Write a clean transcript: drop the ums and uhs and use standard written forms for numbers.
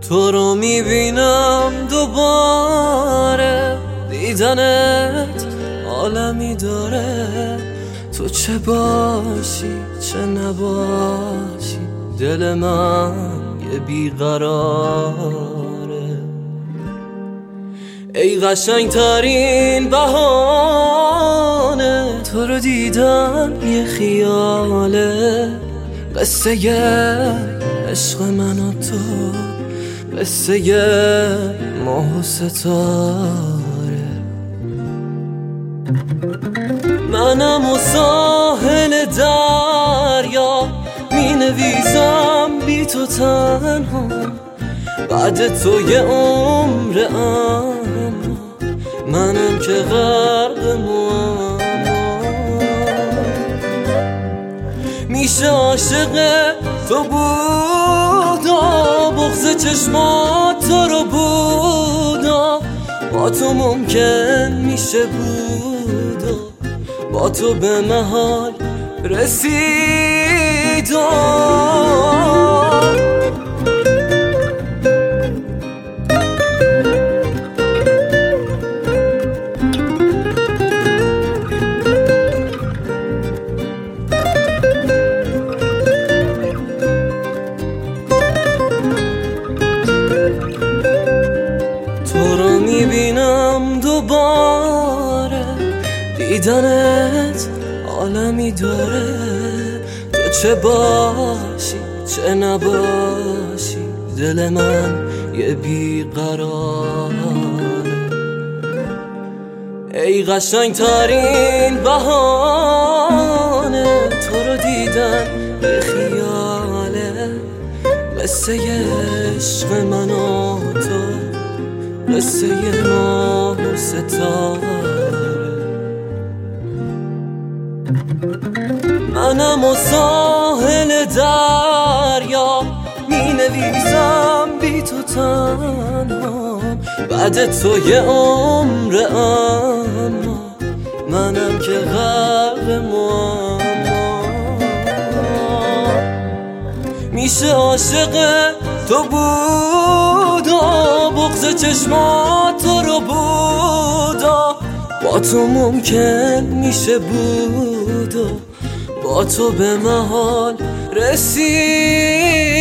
تو رو میبینم دوباره، دیدنت عالمی داره. تو چه باشی چه نباشی، دل من یه بیقراره. ای قشنگ ترین بهانه، تو رو دیدن یه خیاله. قصه عشق من و تو، قصه ماه و ستاره. منم و ساحل دریا، می نویسم بی تو تنها. بعد تو یه عمر اما منم که غرق معما. میشه عاشق تو بودا، بغض چشمات تو رو بودا. با تو ممکن میشه بودا، با تو به محال رسیدم. تو رو میبینم دوباره، دیدنت عالمی داره. تو چه باشی چه نباشی، دل من یه بیقراره. ای قشنگ ترین بهانه، تو رو دیدن یه خیاله. قصه عشق من و تو، قصه ماه و ستاره. منم و ساحل دریا، می نویسم بی تو تنها. بعد تو یه عمر اما منم که غرق معما. میشه عاشق تو بودا، بغض چشمات تو رو بودا. با تو ممکن میشه بودا، با تو به محال رسید.